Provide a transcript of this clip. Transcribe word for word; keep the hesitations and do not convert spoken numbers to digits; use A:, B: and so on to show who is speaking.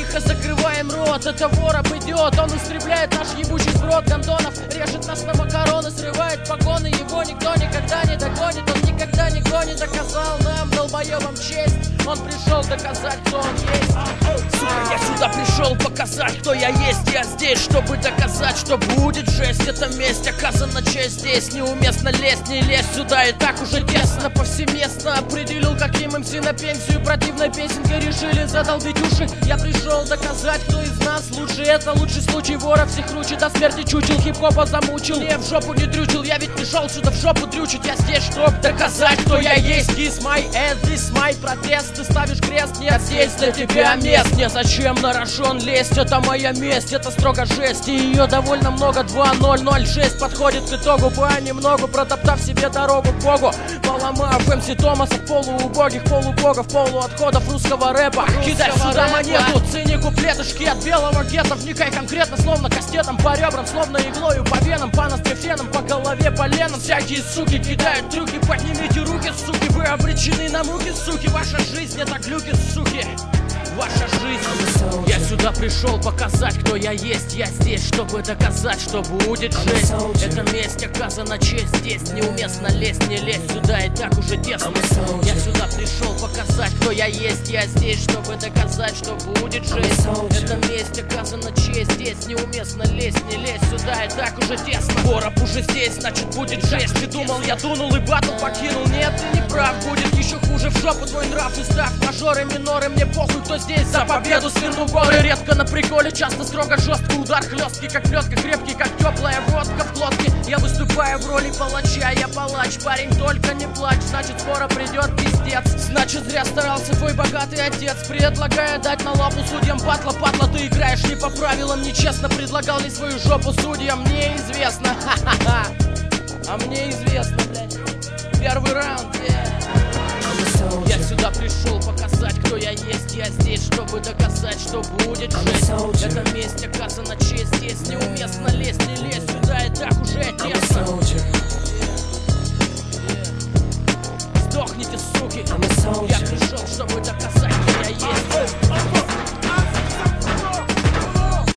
A: Тихо закрываем рот, это вороб идет. Он истребляет наш ебучий сброд гондонов, режет нас на макароны, срывает погоны. Его никто никогда не догонит, он никогда никто не доказал нам, долбоебам, честь. Он пришел доказать, кто он есть. Сука, я сюда пришел показать, кто я есть. Я здесь, чтобы доказать, что будет жесть. Это месть, оказана честь здесь. Неуместно лезть, не лезь сюда, и так уже тесно. Повсеместно определил, каким эм си на пенсию противной песенкой решили задолбить уши. Я пришел доказать, кто из нас лучше. Это лучший случай, вора всех круче. До смерти чучел, хип-хопа замучил. Не в жопу не дрючил, я ведь пришел сюда в жопу дрючить. Я здесь, чтоб доказать, кто я есть. This my ass, this my протест. Ты ставишь крест, нет здесь для тебя мест. Незачем на рожон лезть, это моя месть. Это строго жесть, и ее довольно много. Два ноль ноль шесть подходит к итогу. Понемногу протоптав себе дорогу к Богу, поломав эм си Томаса, полуубогих, полубогов, полуотходов русского рэпа. Кидай сюда монету, цени куплетышки от белого гетто. Вникай конкретно, словно кастетом по ребрам, словно иглою по венам, по нострефенам, по голове, по ленам. Всякие суки кидают трюки, поднимите руки, суки. Вы обречены на муки, суки. Ваша жизнь это глюки, суки. Ваша жизнь. Я сюда пришел показать, кто я есть. Я здесь, чтобы доказать, что будет жесть. Это месть, оказана честь здесь. Неуместно лезть, не лезь сюда, и так уже тесно. Я сюда пришел показать, кто я есть. Я здесь, чтобы доказать, что будет жесть. Это месть, оказана честь здесь. Неуместно лезть, не лезь сюда, и так уже тесно. Вороб уже здесь, значит будет жесть. Ты думал, я дунул и батл покинул? Нет, ты не прав, будет еще хуже. В жопу твой нрав и став. Мажоры, миноры, мне похуй, кто здесь. За победу сверну горы, редко на приколе, часто строго жесткий удар, хлесткий, как плетка, крепкий, как теплая водка в глотке. Я выступаю в роли палача, я палач, парень, только не плачь, значит скоро придет пиздец. Значит зря старался твой богатый отец, предлагая дать на лапу судьям батла. Падла, ты играешь не по правилам, нечестно. Предлагал ли свою жопу судьям, мне известно. Ха-ха-ха, а мне известно, блядь. Первый раунд, yeah. Я сюда пришел показать, кто я есть. Я здесь, чтобы доказать, что будет жесть. Это месть, оказана честь здесь. Неуместно лезть, не лезь сюда, и так уже тесно. Сдохните, суки. Я пришел, чтобы доказать, кто я есть.